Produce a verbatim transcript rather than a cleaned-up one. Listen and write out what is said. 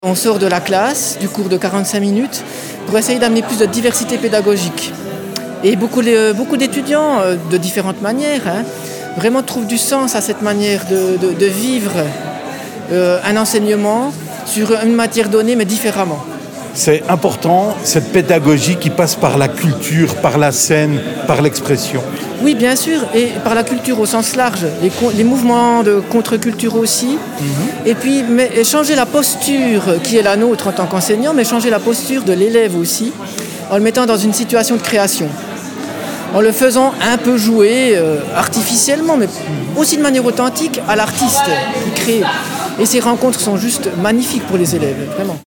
On sort de la classe, du cours de quarante-cinq minutes, pour essayer d'amener plus de diversité pédagogique. Et beaucoup, beaucoup d'étudiants, de différentes manières, hein, vraiment trouvent du sens à cette manière de, de, de vivre euh, un enseignement sur une matière donnée, mais différemment. C'est important, cette pédagogie qui passe par la culture, par la scène, par l'expression. Oui, bien sûr, et par la culture au sens large, les, les mouvements de contre-culture aussi. Mm-hmm. Et puis mais, changer la posture qui est la nôtre en tant qu'enseignant, mais changer la posture de l'élève aussi, en le mettant dans une situation de création. En le faisant un peu jouer euh, artificiellement, mais aussi de manière authentique à l'artiste qui crée. Et ces rencontres sont juste magnifiques pour les élèves, vraiment.